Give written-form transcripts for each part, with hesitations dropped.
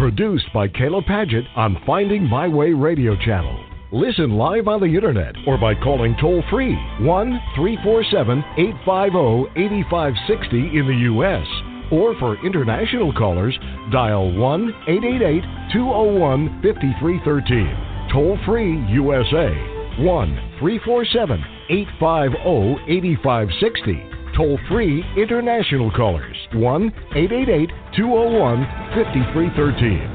Produced by Kayla Padgett on Finding My Way Radio Channel. Listen live on the internet or by calling toll-free 1-347-850-8560 in the U.S. Or for international callers, dial 1-888-201-5313. Toll-free USA, 1-347-850-8560. Toll-free international callers, 1-888-201-5313.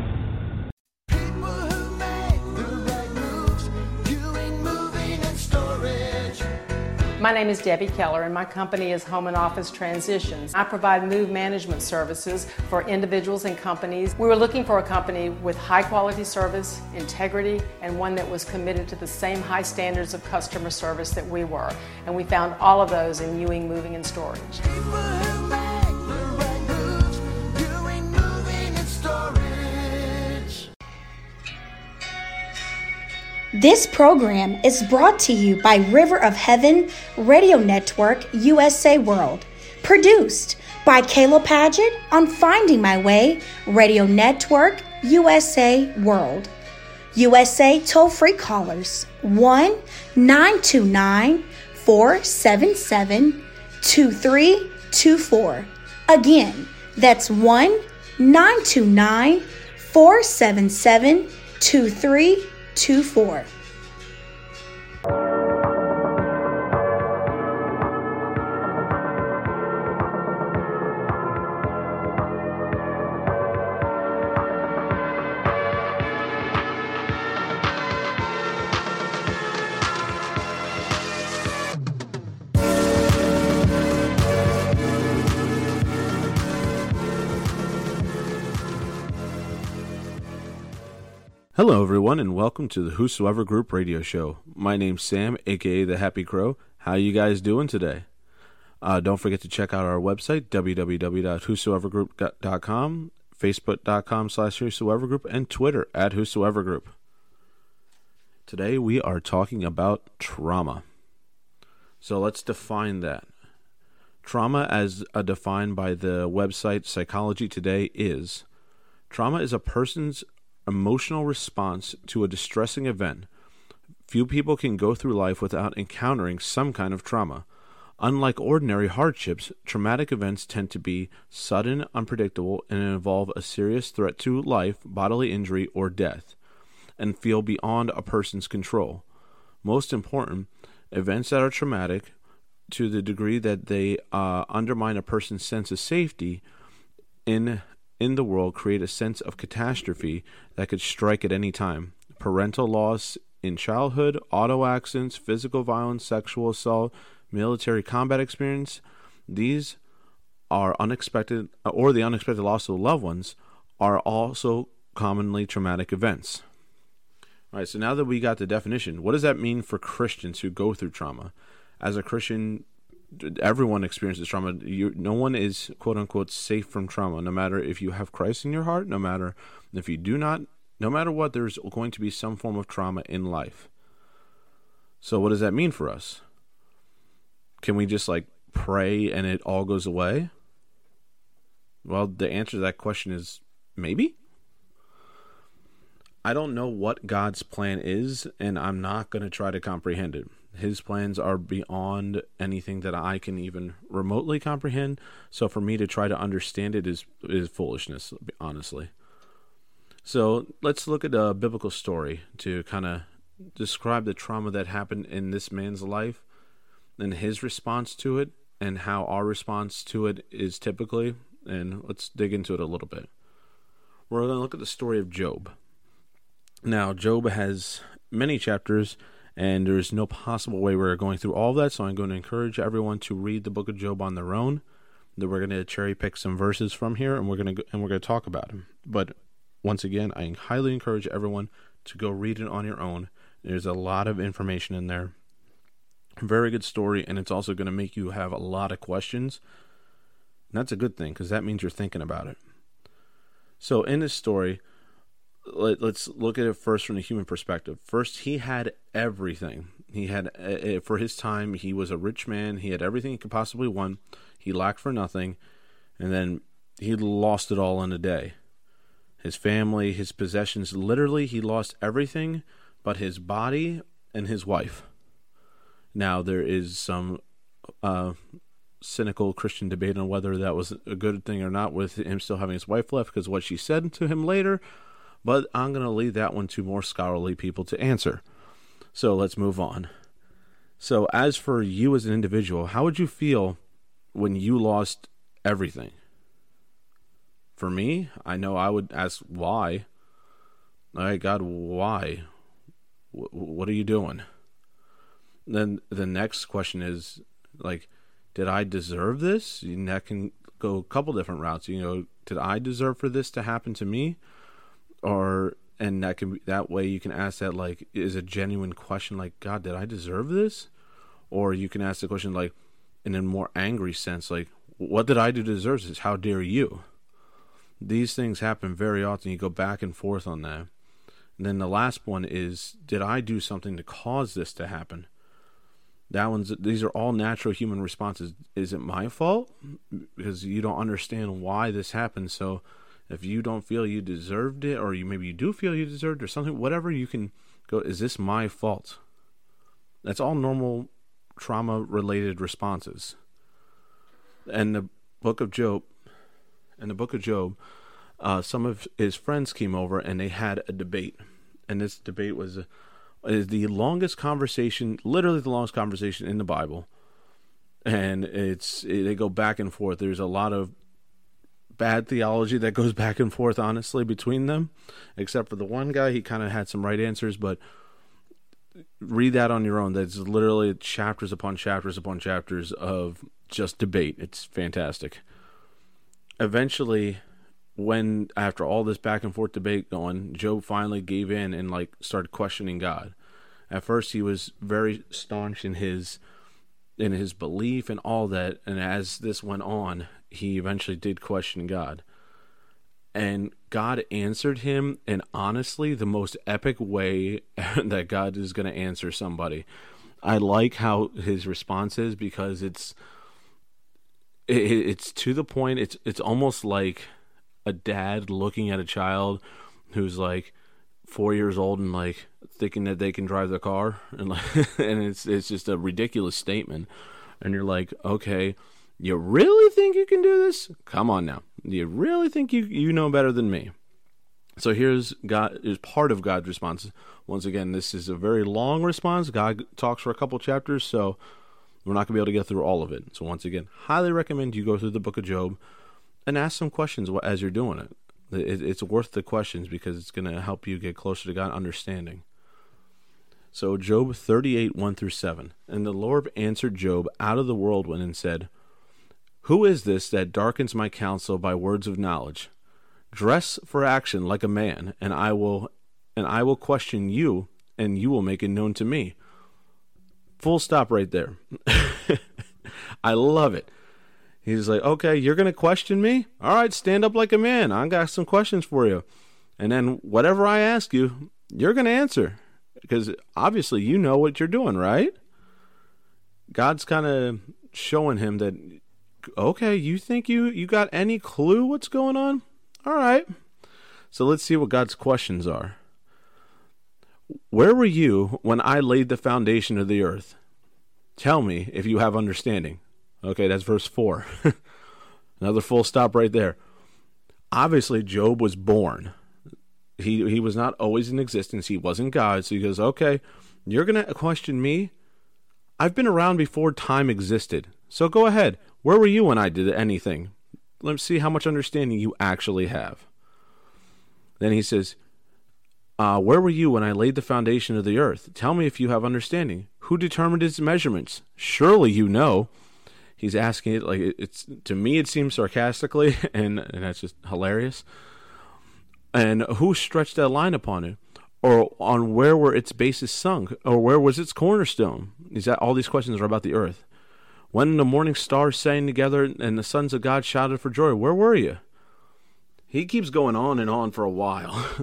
My name is Debbie Keller, and my company is Home and Office Transitions. I provide move management services for individuals and companies. We were looking for a company with high quality service, integrity, and one that was committed to the same high standards of customer service that we were. And we found all of those in Ewing Moving and Storage. This program is brought to you by River of Heaven Radio Network USA World, produced by Kayla Padgett on Finding My Way Radio Network USA World. USA toll-free callers 1-929-477-2324. Again, that's 1-929-477-2324. Hello everyone and welcome to the Whosoever Group radio show. My name's Sam, aka The Happy Crow. How you guys doing today? Don't forget to check out our website, www.whosoevergroup.com, facebook.com/whosoevergroup, and Twitter @whosoevergroup. Today we are talking about trauma. So let's define that. Trauma, as defined by the website Psychology Today, is trauma is a person's emotional response to a distressing event. Few people can go through life without encountering some kind of trauma. Unlike ordinary hardships, traumatic events tend to be sudden, unpredictable, and involve a serious threat to life, bodily injury, or death, and feel beyond a person's control. Most important, events that are traumatic to the degree that they undermine a person's sense of safety in the world create a sense of catastrophe that could strike at any time. Parental loss in childhood, auto accidents, physical violence, sexual assault, military combat experience, these are unexpected, or the unexpected loss of loved ones, are also commonly traumatic events. All right, so now that we got the definition, what does that mean for Christians who go through trauma? As a Christian, everyone experiences trauma. No one is quote-unquote safe from trauma, no matter if you have Christ in your heart, no matter if you do not, no matter what, there's going to be some form of trauma in life. So what does that mean for us? Can we just pray and it all goes away? Well, the answer to that question is maybe. I don't know what God's plan is, and I'm not going to try to comprehend it. His plans are beyond anything that I can even remotely comprehend. So for me to try to understand it is foolishness, honestly. So let's look at a biblical story to kind of describe the trauma that happened in this man's life and his response to it and how our response to it is typically. And let's dig into it a little bit. We're going to look at the story of Job. Now, Job has many chapters, and there's no possible way we're going through all of that, so I'm going to encourage everyone to read the book of Job on their own. Then we're going to cherry pick some verses from here, and we're going to talk about them. But once again, I highly encourage everyone to go read it on your own. There's a lot of information in there. Very good story, and it's also going to make you have a lot of questions. And that's a good thing, because that means you're thinking about it. So in this story, let's look at it first from the human perspective. First, he had everything. He had, for his time, he was a rich man. He had everything he could possibly want. He lacked for nothing. And then he lost it all in a day. his family, his possessions. Literally, he lost everything but his body and his wife. Now, there is some cynical Christian debate on whether that was a good thing or not, with him still having his wife left because what she said to him later, but I'm going to leave that one to more scholarly people to answer. So let's move on. So as for you as an individual, how would you feel when you lost everything? For me, I know I would ask why. All right, God, why? What are you doing? Then the next question is, like, did I deserve this? And that can go a couple different routes. Did I deserve for this to happen to me? And that way you can ask that, like, is a genuine question, like, God, did I deserve this? Or you can ask the question, like, in a more angry sense, like, what did I do to deserve this? How dare you? These things happen very often. You go back and forth on that. And then the last one is, did I do something to cause this to happen? These are all natural human responses. Is it my fault? Because you don't understand why this happened. So if you don't feel you deserved it, or maybe you do feel you deserved it or something, whatever, you can go, is this my fault? That's all normal trauma-related responses. And the book of Job, some of his friends came over and they had a debate. And this debate was the longest conversation, literally the longest conversation in the Bible. And they go back and forth. There's a lot of bad theology that goes back and forth, honestly, between them. Except for the one guy, he kind of had some right answers, but read that on your own. That's literally chapters upon chapters upon chapters of just debate. It's fantastic. Eventually, after all this back and forth debate going, Job finally gave in and started questioning God. At first, he was very staunch in his belief and all that, and as this went on, he eventually did question God. And God answered him in, honestly, the most epic way that God is going to answer somebody. I like how his response is, because it's to the point. It's almost like a dad looking at a child who's 4 years old and thinking that they can drive the car, and and it's just a ridiculous statement. And you're like, okay, you really think you can do this? Come on now. You really think you know better than me? So here's part of God's response. Once again, this is a very long response. God talks for a couple chapters, so we're not going to be able to get through all of it. So once again, highly recommend you go through the book of Job and ask some questions as you're doing it. It's worth the questions, because it's going to help you get closer to God, understanding. So Job 38, 1-7. And the Lord answered Job out of the whirlwind and said, "Who is this that darkens my counsel by words of knowledge? Dress for action like a man, and I will question you, and you will make it known to me." Full stop right there. I love it. He's like, okay, you're going to question me? All right, stand up like a man. I got some questions for you. And then whatever I ask you, you're going to answer. Because obviously you know what you're doing, right? God's kind of showing him that, okay, you think you got any clue what's going on? All right. So let's see what God's questions are. Where were you when I laid the foundation of the earth? Tell me if you have understanding. Okay, that's verse 4. Another full stop right there. Obviously, Job was born. He was not always in existence. He wasn't God. So he goes, okay, you're going to question me? I've been around before time existed. So go ahead. Where were you when I did anything? Let's see how much understanding you actually have. Then he says, where were you when I laid the foundation of the earth? Tell me if you have understanding. Who determined its measurements? Surely you know. He's asking it it's, to me it seems sarcastically, and that's just hilarious. And who stretched that line upon it? Or on where were its bases sunk? Or where was its cornerstone? All these questions are about the earth. When the morning stars sang together and the sons of God shouted for joy, where were you? He keeps going on and on for a while.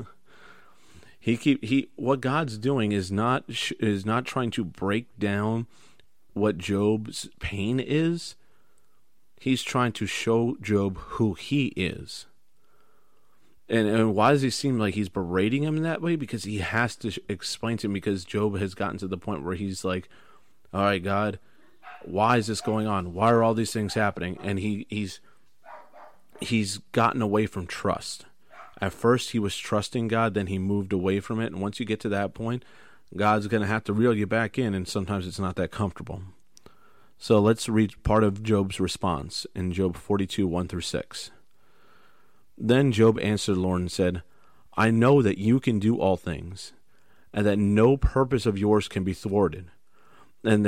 What God's doing is not trying to break down what Job's pain is. He's trying to show Job who he is. And why does he seem like he's berating him in that way? Because he has to explain to him, because Job has gotten to the point where he's like, all right, God, why is this going on? Why are all these things happening? And he's gotten away from trust. At first he was trusting God, then he moved away from it. And once you get to that point, God's going to have to reel you back in, and sometimes it's not that comfortable. So let's read part of Job's response in Job 42, 1-6. Then Job answered the Lord and said, I know that you can do all things, and that no purpose of yours can be thwarted. And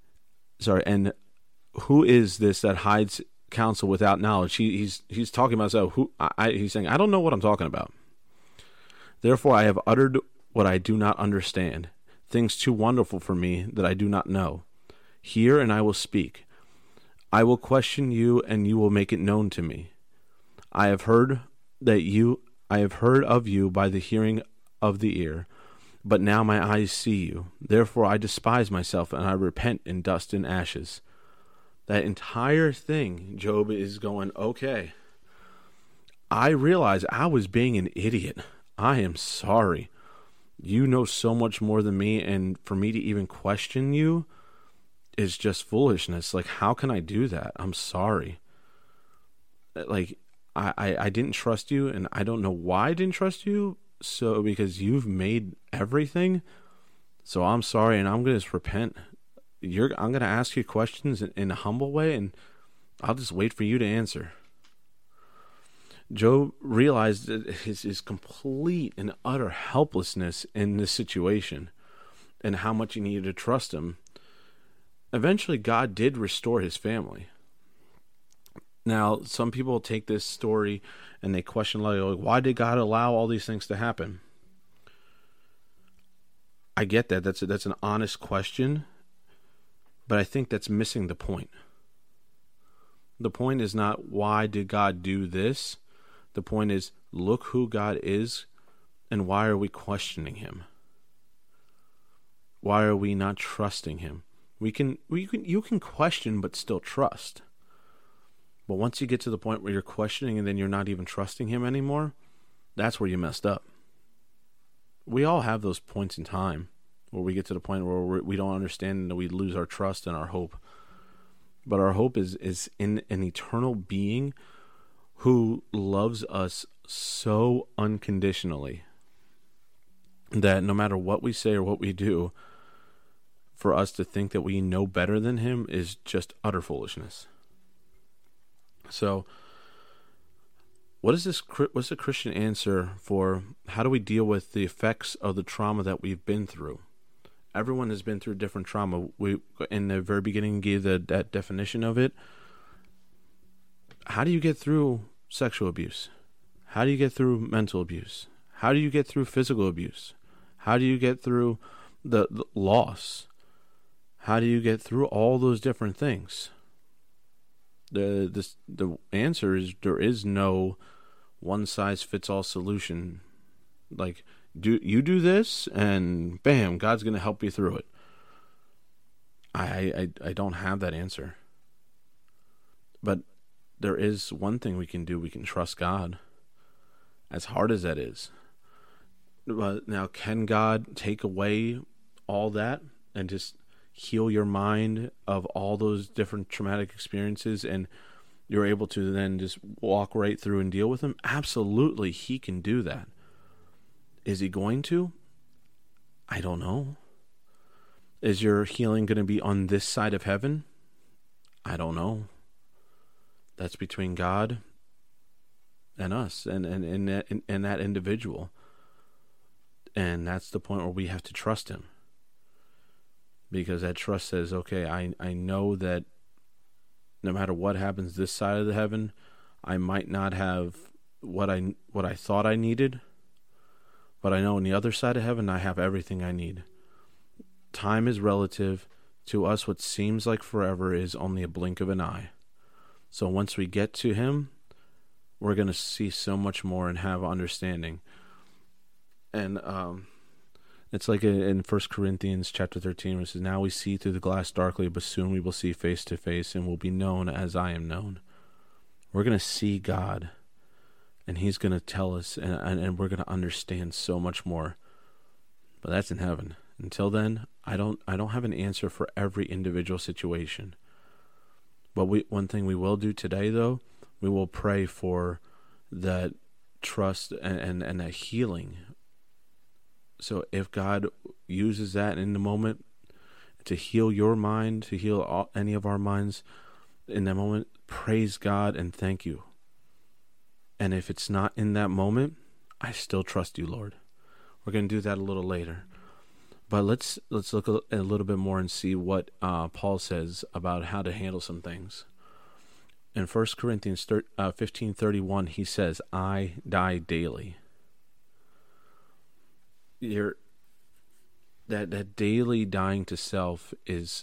who is this that hides counsel without knowledge? He's talking about himself. He's saying, I don't know what I'm talking about. Therefore I have uttered what I do not understand, things too wonderful for me that I do not know. Hear, and I will speak. I will question you, and you will make it known to me. I have heard of you by the hearing of the ear, but now my eyes see you. Therefore I despise myself, and I repent in dust and ashes. That entire thing, Job is going, okay, I realize I was being an idiot. I am sorry. You know so much more than me, and for me to even question you is just foolishness. Like, how can I do that? I'm sorry. Like, I didn't trust you, and I don't know why I didn't trust you. So because you've made everything, so I'm sorry, and I'm gonna just repent. I'm gonna ask you questions in a humble way, and I'll just wait for you to answer. Job realized his complete and utter helplessness in this situation, and how much he needed to trust him. Eventually, God did restore his family. Now, some people take this story and they question, like, why did God allow all these things to happen? I get that. That's an honest question, but I think that's missing the point. The point is not, why did God do this? The point is, look who God is, and why are we questioning him? Why are we not trusting him? You can question but still trust. But once you get to the point where you're questioning and then you're not even trusting him anymore, that's where you messed up. We all have those points in time where we get to the point where we don't understand and we lose our trust and our hope. But our hope is in an eternal being who loves us so unconditionally that no matter what we say or what we do, for us to think that we know better than him is just utter foolishness. So, what's the Christian answer for how do we deal with the effects of the trauma that we've been through? Everyone has been through different trauma. We, in the very beginning, gave that definition of it. How do you get through sexual abuse? How do you get through mental abuse? How do you get through physical abuse? How do you get through the loss? How do you get through all those different things? The answer is there is no one-size-fits-all solution. Like, do this, and bam, God's going to help you through it. I don't have that answer. But there is one thing we can do. We can trust God, as hard as that is. But now, can God take away all that and just heal your mind of all those different traumatic experiences, and you're able to then just walk right through and deal with them? Absolutely, he can do that. Is he going to? I don't know. Is your healing going to be on this side of heaven? I don't know. That's between God and us and that individual. And that's the point where we have to trust him. Because that trust says, okay, I know that no matter what happens this side of the heaven, I might not have what I thought I needed, but I know on the other side of heaven, I have everything I need. Time is relative. To us, what seems like forever is only a blink of an eye. So once we get to him, we're going to see so much more and have understanding. And it's like in 1 Corinthians chapter 13, where it says, now we see through the glass darkly, but soon we will see face to face and will be known as I am known. We're going to see God. and he's going to tell us, and we're going to understand so much more. But that's in heaven. Until then, I don't have an answer for every individual situation. But one thing we will do today, though, we will pray for that trust and that healing. So if God uses that in the moment to heal your mind, to heal any of our minds in that moment, praise God and thank you. And if it's not in that moment, I still trust you, Lord. We're going to do that a little later. But let's look a little bit more and see what Paul says about how to handle some things. In 1 Corinthians 15:31, he says, I die daily. That daily dying to self is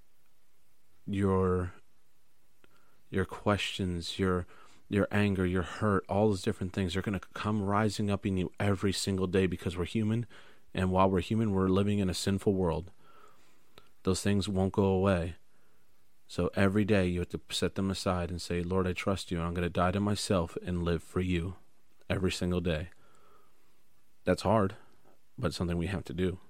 your questions, your anger, your hurt, all those different things are going to come rising up in you every single day because we're human. And while we're human, we're living in a sinful world. Those things won't go away. So every day you have to set them aside and say, Lord, I trust you. I'm going to die to myself and live for you every single day. That's hard, but it's something we have to do.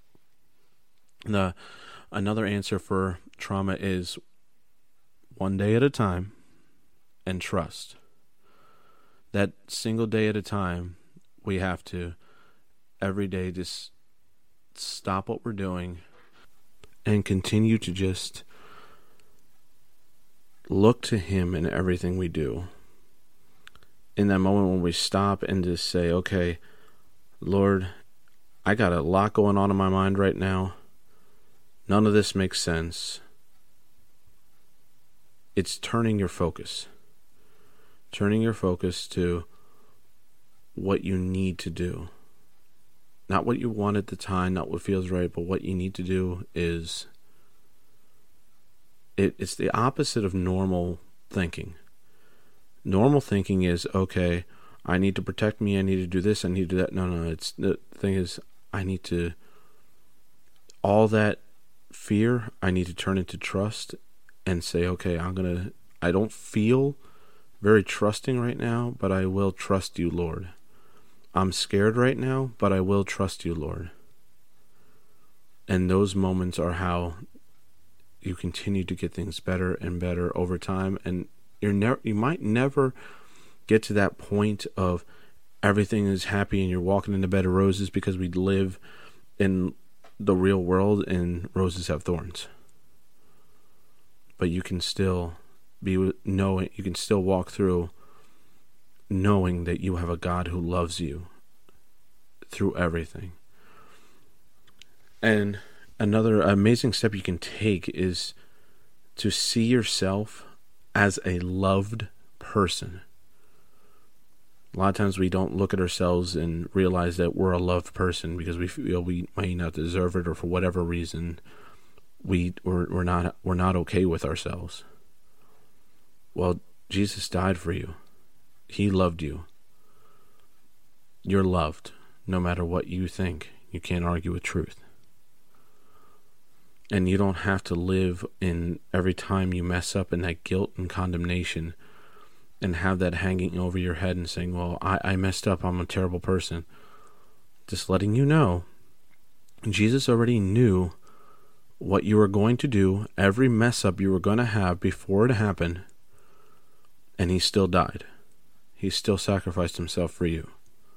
Another answer for trauma is one day at a time and trust. That single day at a time, we have to every day just stop what we're doing and continue to just look to him in everything we do. In that moment when we stop and just say, okay, Lord, I got a lot going on in my mind right now. None of this makes sense. It's turning your focus. Turning your focus to what you need to do. Not what you want at the time, not what feels right, but what you need to do is... It's the opposite of normal thinking. Normal thinking is, okay, I need to protect me, I need to do this, I need to do that. No, it's the thing is, I need to... All that fear, I need to turn into trust and say, okay, I don't feel very trusting right now, but I will trust you, Lord. I'm scared right now, but I will trust you, Lord. And those moments are how you continue to get things better and better over time. And you might never get to that point of everything is happy and you're walking in a bed of roses, because we live in the real world and roses have thorns. But you can still you can still walk through knowing that you have a God who loves you through everything. And another amazing step you can take is to see yourself as a loved person. A lot of times we don't look at ourselves and realize that we're a loved person because we feel we might not deserve it, or for whatever reason we're not okay with ourselves. Well, Jesus died for you. He loved you. You're loved, no matter what you think. You can't argue with truth. And you don't have to live in every time you mess up in that guilt and condemnation and have that hanging over your head and saying, well, I messed up, I'm a terrible person. Just letting you know, Jesus already knew what you were going to do, every mess up you were going to have before it happened, and he still died. He still sacrificed himself for you.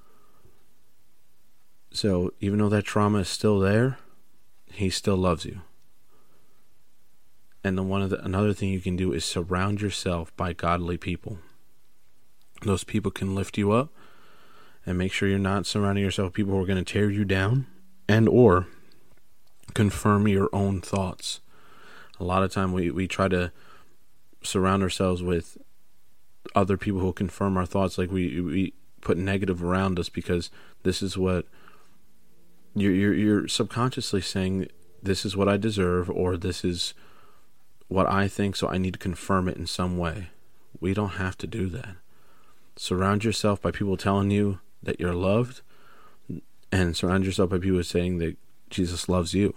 So even though that trauma is still there, he still loves you. And then another thing you can do is surround yourself by godly people. Those people can lift you up, and make sure you're not surrounding yourself with people who are going to tear you down and or confirm your own thoughts. A lot of time we try to surround ourselves with other people who confirm our thoughts, like we put negative around us, because this is what you're subconsciously saying, this is what I deserve, or this is what I think, so I need to confirm it in some way. We don't have to do that. Surround yourself by people telling you that you're loved, and surround yourself by people saying that Jesus loves you.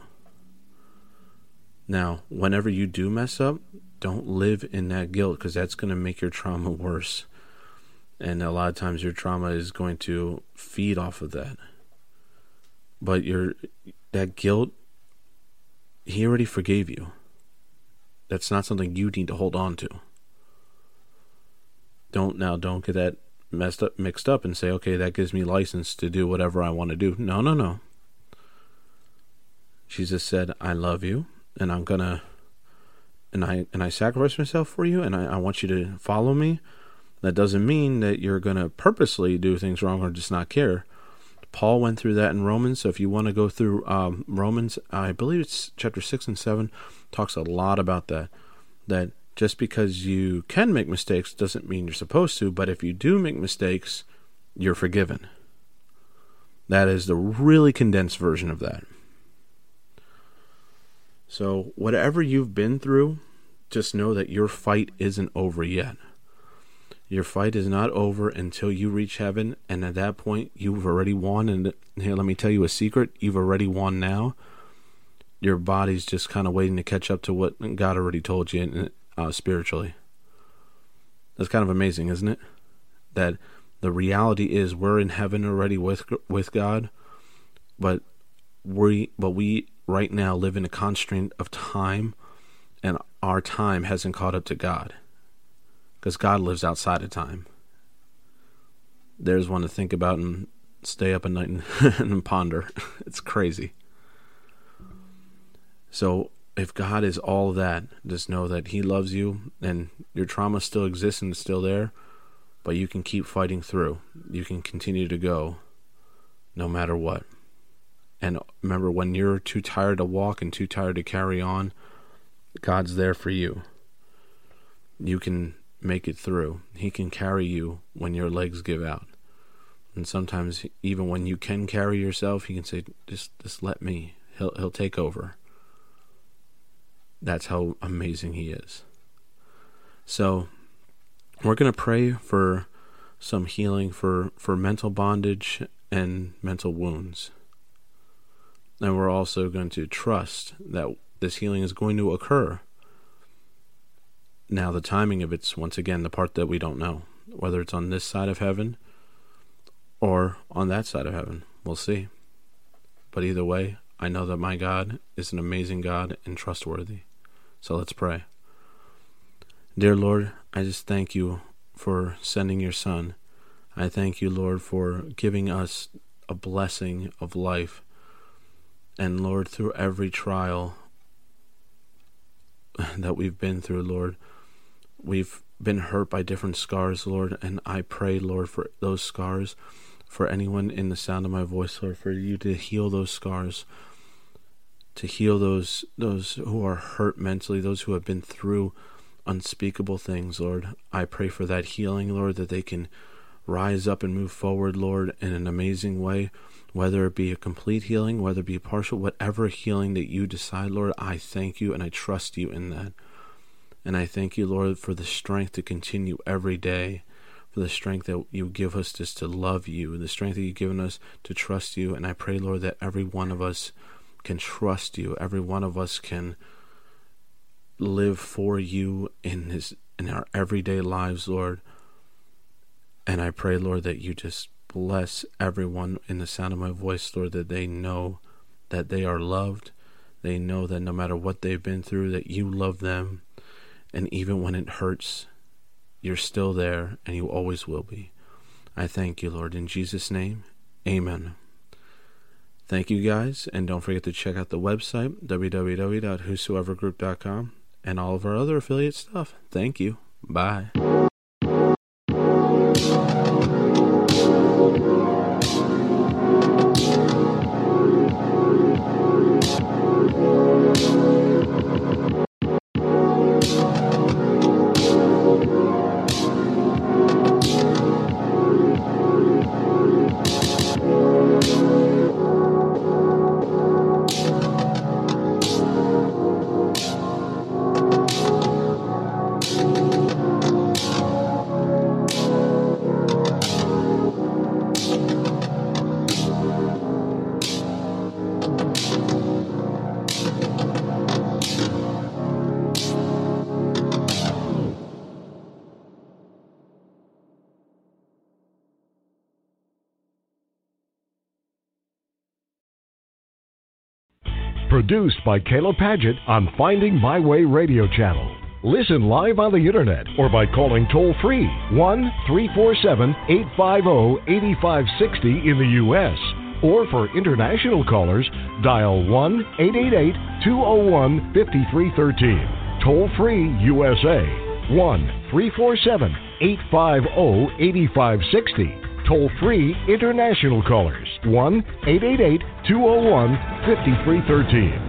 Now, whenever you do mess up, don't live in that guilt, because that's going to make your trauma worse. And a lot of times your trauma is going to feed off of that. But that guilt, he already forgave you. That's not something you need to hold on to. Don't get that mixed up and say, okay, that gives me license to do whatever I want to do. No. Jesus said, I love you, and I'm gonna, and I sacrifice myself for you, and I want you to follow me. That doesn't mean that you're gonna purposely do things wrong or just not care. Paul went through that in Romans, so if you want to go through Romans, I believe it's chapter 6 and 7, talks a lot about that just because you can make mistakes doesn't mean you're supposed to, but if you do make mistakes, you're forgiven. That is the really condensed version of that. So whatever you've been through, just know that your fight isn't over yet. Your fight is not over until you reach heaven, and at that point, you've already won. And here, let me tell you a secret. You've already won now. Your body's just kind of waiting to catch up to what God already told you spiritually. That's kind of amazing, isn't it? That the reality is we're in heaven already with God, but we right now live in a constraint of time, and our time hasn't caught up to God. Because God lives outside of time. There's one to think about and stay up at night and ponder. It's crazy. So if God is all that, just know that He loves you, and your trauma still exists and it's still there, but you can keep fighting through. You can continue to go no matter what. And remember, when you're too tired to walk and too tired to carry on, God's there for you. You can make it through. He can carry you when your legs give out. And sometimes even when you can carry yourself, He can say, just let me. He'll take over. That's how amazing He is. So we're going to pray for some healing for mental bondage and mental wounds. And we're also going to trust that this healing is going to occur. Now, the timing of it's, once again, the part that we don't know. Whether it's on this side of heaven or on that side of heaven. We'll see. But either way, I know that my God is an amazing God and trustworthy. So let's pray. Dear Lord, I just thank you for sending your Son. I thank you, Lord, for giving us a blessing of life. And Lord, through every trial that we've been through, Lord, we've been hurt by different scars, Lord, and I pray, Lord, for those scars, for anyone in the sound of my voice, Lord, for you to heal those scars, to heal those who are hurt mentally, those who have been through unspeakable things, Lord. I pray for that healing, Lord, that they can rise up and move forward, Lord, in an amazing way, whether it be a complete healing, whether it be partial, whatever healing that you decide, Lord, I thank you and I trust you in that. And I thank you, Lord, for the strength to continue every day, for the strength that you give us just to love you, the strength that you've given us to trust you. And I pray, Lord, that every one of us can trust you, every one of us can live for you in our everyday lives, Lord. And I pray, Lord, that you just bless everyone in the sound of my voice, Lord, that they know that they are loved. They know that no matter what they've been through, that you love them. And even when it hurts, you're still there, and you always will be. I thank you, Lord. In Jesus' name, amen. Thank you, guys. And don't forget to check out the website, www.whosoevergroup.com, and all of our other affiliate stuff. Thank you. Bye. Produced by Kayla Padgett on Finding My Way Radio Channel. Listen live on the internet or by calling toll-free 1-347-850-8560 in the U.S. Or for international callers, dial 1-888-201-5313. Toll-free USA, 1-347-850-8560. Toll-free international callers, 1-888-201-5313.